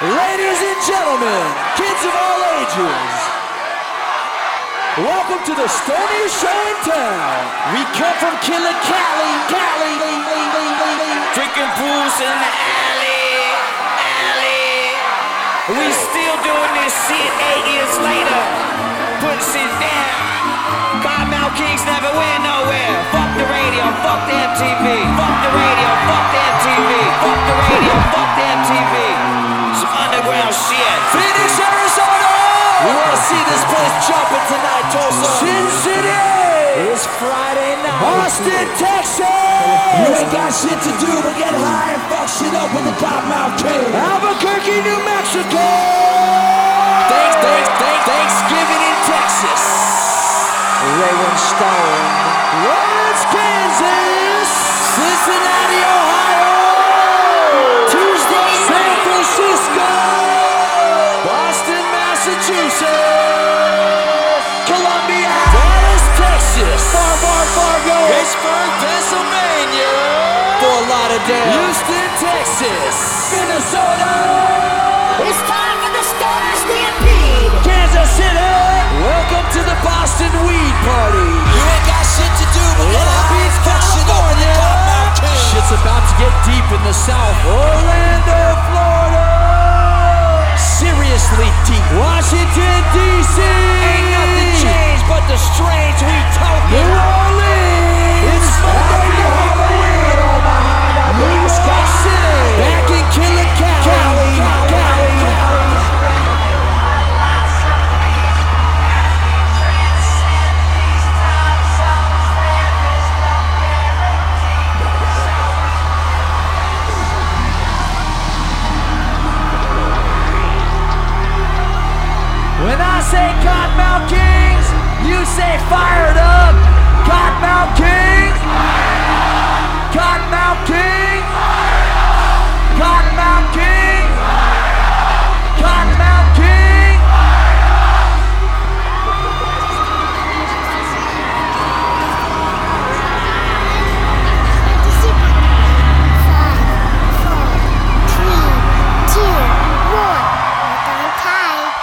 Ladies and gentlemen, kids of all ages, welcome to the stoniest show in town. We come from Killer Cali, drinking booze in the alley. We still doing this shit 8 years later, putting shit down. Godmouth Kings never went nowhere. Fuck the radio, fuck the MTV. Fuck the radio, fuck the MTV. Fuck the radio, fuck the MTV. Some underground shit. Phoenix, Arizona! We wanna see this place jumping tonight, Tulsa. Sin City! It's Friday night. Austin, Texas! You ain't got shit to do but get high and fuck shit up with the Godmouth King. Albuquerque, New Mexico! Thanksgiving in Texas. Rolling Stone. Lawrence, Kansas! Cincinnati, Ohio. Tuesday, San Francisco! Boston, Massachusetts! Columbia, Dallas, Texas. Fargo! Pittsburgh, Pennsylvania. Fort Lauderdale, Houston, Texas. Minnesota. It's time for the Stoner Stampede! Kansas City! Welcome to the Boston Weed Party. You ain't got shit to do but get high and fuck shit up with the Godmouth King. Shit's about to get deep in the South. Orlando,